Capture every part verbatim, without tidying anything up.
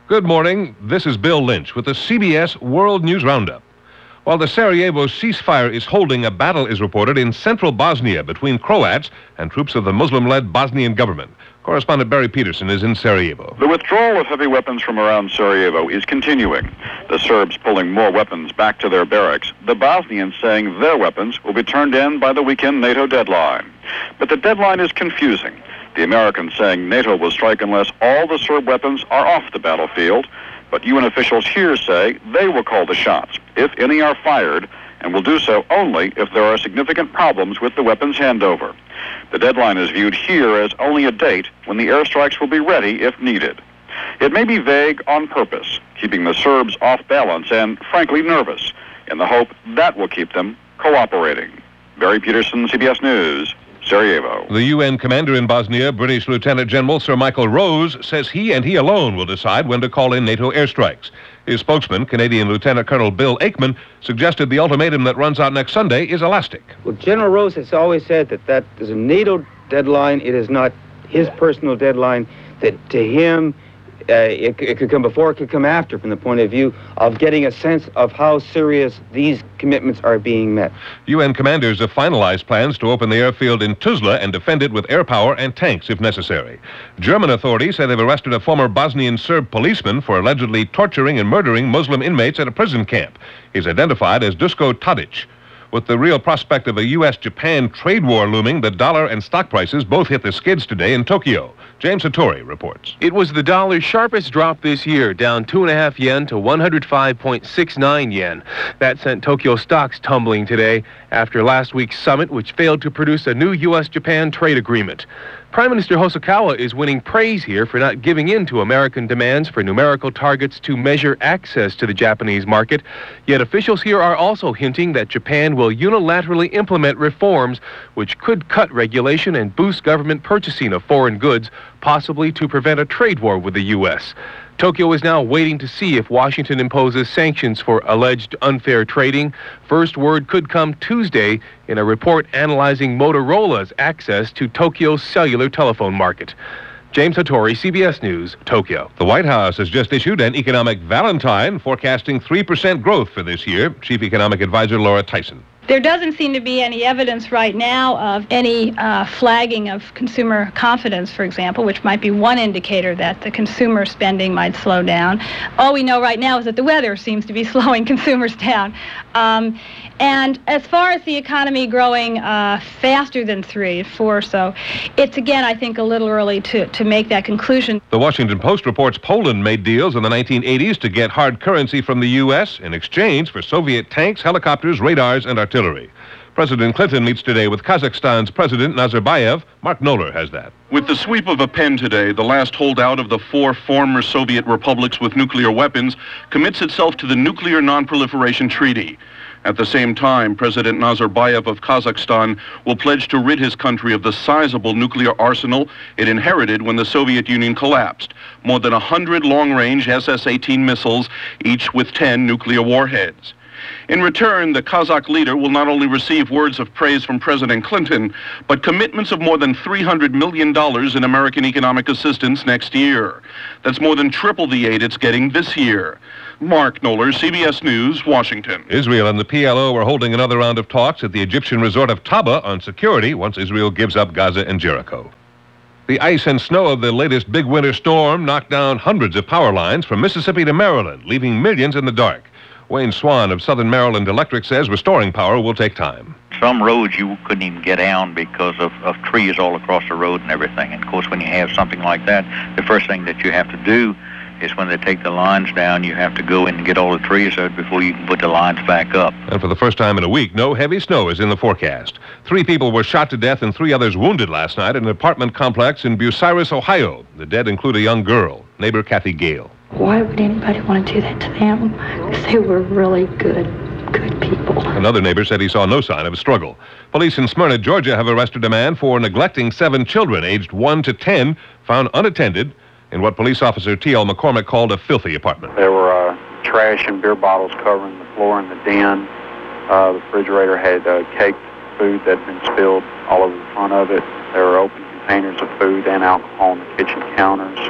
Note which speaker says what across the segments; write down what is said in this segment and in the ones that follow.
Speaker 1: Good morning. This is Bill Lynch with the C B S World News Roundup. While the Sarajevo ceasefire is holding, a battle is reported in central Bosnia between Croats and troops of the Muslim-led Bosnian government. Correspondent Barry Peterson is in Sarajevo.
Speaker 2: The withdrawal of heavy weapons from around Sarajevo is continuing. The Serbs pulling more weapons back to their barracks. The Bosnians saying their weapons will be turned in by the weekend NATO deadline. But the deadline is confusing. The Americans saying NATO will strike unless all the Serb weapons are off the battlefield. But U N officials here say they will call the shots, if any are fired, and will do so only if there are significant problems with the weapons handover. The deadline is viewed here as only a date when the airstrikes will be ready if needed. It may be vague on purpose, keeping the Serbs off balance and, frankly, nervous, in the hope that will keep them cooperating. Barry Peterson, C B S News, Sarajevo.
Speaker 1: The U N commander in Bosnia, British Lieutenant General Sir Michael Rose, says he and he alone will decide when to call in NATO airstrikes. His spokesman, Canadian Lieutenant Colonel Bill Aikman, suggested the ultimatum that runs out next Sunday is elastic.
Speaker 3: Well, General Rose has always said that that is a NATO deadline. It is not his personal deadline, that to him, uh, it, it could come before, it could come after, from the point of view of getting a sense of how serious these commitments are being met.
Speaker 1: U N commanders have finalized plans to open the airfield in Tuzla and defend it with air power and tanks if necessary. German authorities say they've arrested a former Bosnian Serb policeman for allegedly torturing and murdering Muslim inmates at a prison camp. He's identified as Dusko Tadic. With the real prospect of a U S Japan trade war looming, the dollar and stock prices both hit the skids today in Tokyo. James Hattori reports.
Speaker 4: It was the dollar's sharpest drop this year, down two and a half yen to one hundred five point six nine yen. That sent Tokyo stocks tumbling today after last week's summit, which failed to produce a new U S Japan trade agreement. Prime Minister Hosokawa is winning praise here for not giving in to American demands for numerical targets to measure access to the Japanese market. Yet officials here are also hinting that Japan will unilaterally implement reforms which could cut regulation and boost government purchasing of foreign goods, possibly to prevent a trade war with the U S. Tokyo is now waiting to see if Washington imposes sanctions for alleged unfair trading. First word could come Tuesday in a report analyzing Motorola's access to Tokyo's cellular telephone market. James Hattori, C B S News, Tokyo.
Speaker 1: The White House has just issued an economic valentine forecasting three percent growth for this year. Chief Economic Advisor Laura Tyson.
Speaker 5: There doesn't seem to be any evidence right now of any uh, flagging of consumer confidence, for example, which might be one indicator that the consumer spending might slow down. All we know right now is that the weather seems to be slowing consumers down. Um, and as far as the economy growing uh, faster than three, four or so, it's, again, I think, a little early to, to make that conclusion.
Speaker 1: The Washington Post reports Poland made deals in the nineteen eighties to get hard currency from the U S in exchange for Soviet tanks, helicopters, radars, and artillery. President Clinton meets today with Kazakhstan's President Nazarbayev. Mark Knoller has that.
Speaker 6: With the sweep of a pen today, the last holdout of the four former Soviet republics with nuclear weapons commits itself to the Nuclear Non-Proliferation Treaty. At the same time, President Nazarbayev of Kazakhstan will pledge to rid his country of the sizable nuclear arsenal it inherited when the Soviet Union collapsed. More than one hundred long-range S S eighteen missiles, each with ten nuclear warheads. In return, the Kazakh leader will not only receive words of praise from President Clinton, but commitments of more than three hundred million dollars in American economic assistance next year. That's more than triple the aid it's getting this year. Mark Knoller, C B S News, Washington.
Speaker 1: Israel and the P L O are holding another round of talks at the Egyptian resort of Taba on security once Israel gives up Gaza and Jericho. The ice and snow of the latest big winter storm knocked down hundreds of power lines from Mississippi to Maryland, leaving millions in the dark. Wayne Swan of Southern Maryland Electric says restoring power will take time.
Speaker 7: Some roads you couldn't even get down because of, of trees all across the road and everything. And, of course, when you have something like that, the first thing that you have to do is when they take the lines down, you have to go in and get all the trees out before you can put the lines back up.
Speaker 1: And for the first time in a week, no heavy snow is in the forecast. Three people were shot to death and three others wounded last night at an apartment complex in Bucyrus, Ohio. The dead include a young girl. Neighbor Kathy Gale.
Speaker 8: Why would anybody want to do that to them? Because they were really good, good people.
Speaker 1: Another neighbor said he saw no sign of a struggle. Police in Smyrna, Georgia have arrested a man for neglecting seven children aged one to ten, found unattended in what police officer T L McCormick called a filthy apartment.
Speaker 9: There were uh, trash and beer bottles covering the floor in the den. Uh, the refrigerator had uh, caked food that had been spilled all over the front of it. There were open containers of food and alcohol on the kitchen counters.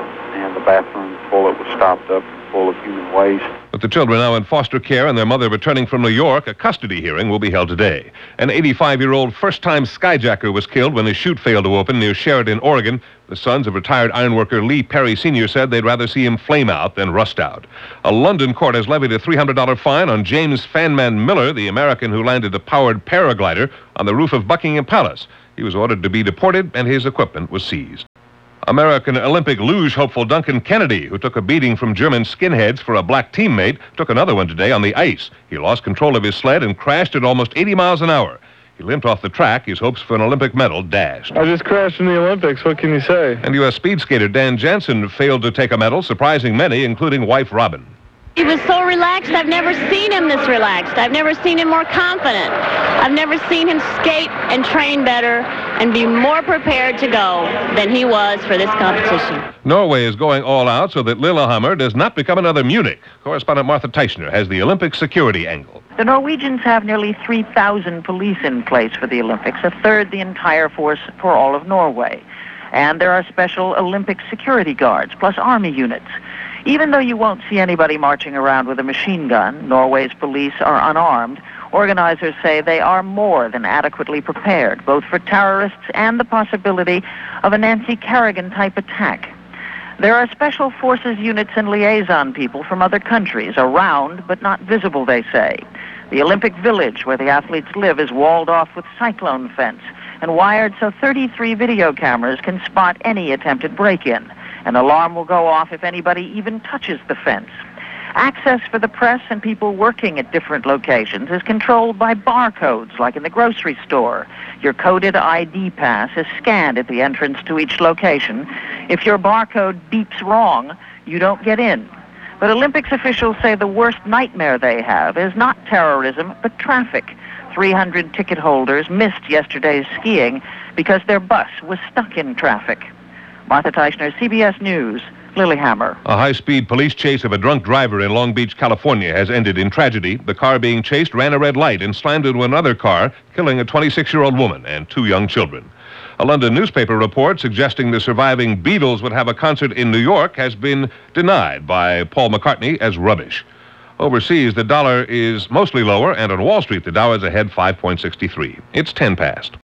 Speaker 9: and the bathroom toilet was stopped up and full of human waste.
Speaker 1: With the children now in foster care and their mother returning from New York, a custody hearing will be held today. An eighty-five-year-old first-time skyjacker was killed when his chute failed to open near Sheridan, Oregon. The sons of retired ironworker Lee Perry Senior said they'd rather see him flame out than rust out. A London court has levied a three hundred dollars fine on James Fanman Miller, the American who landed a powered paraglider on the roof of Buckingham Palace. He was ordered to be deported, and his equipment was seized. American Olympic luge hopeful Duncan Kennedy, who took a beating from German skinheads for a black teammate, took another one today on the ice. He lost control of his sled and crashed at almost eighty miles an hour. He limped off the track, his hopes for an Olympic medal dashed.
Speaker 10: I just crashed in the Olympics, what can you say?
Speaker 1: And U S speed skater Dan Jansen failed to take a medal, surprising many, including wife Robin.
Speaker 11: He was so relaxed. I've never seen him this relaxed. I've never seen him more confident. I've never seen him skate and train better and be more prepared to go than he was for this competition.
Speaker 1: Norway is going all out so that Lillehammer does not become another Munich. Correspondent Martha Teichner has the Olympic security angle.
Speaker 12: The Norwegians have nearly three thousand police in place for the Olympics, a third the entire force for all of Norway. And there are special Olympic security guards, plus army units. Even though you won't see anybody marching around with a machine gun, Norway's police are unarmed. Organizers say they are more than adequately prepared, both for terrorists and the possibility of a Nancy Kerrigan-type attack. There are special forces units and liaison people from other countries, around but not visible, they say. The Olympic Village, where the athletes live, is walled off with cyclone fence and wired so thirty-three video cameras can spot any attempted break-in. An alarm will go off if anybody even touches the fence. Access for the press and people working at different locations is controlled by barcodes, like in the grocery store. Your coded I D pass is scanned at the entrance to each location. If your barcode beeps wrong, you don't get in. But Olympics officials say the worst nightmare they have is not terrorism, but traffic. three hundred ticket holders missed yesterday's skiing because their bus was stuck in traffic. Martha Teichner, C B S News, Lillehammer.
Speaker 1: A high-speed police chase of a drunk driver in Long Beach, California has ended in tragedy. The car being chased ran a red light and slammed into another car, killing a twenty-six-year-old woman and two young children. A London newspaper report suggesting the surviving Beatles would have a concert in New York has been denied by Paul McCartney as rubbish. Overseas, the dollar is mostly lower, and on Wall Street, the Dow is ahead five point six three. It's ten past.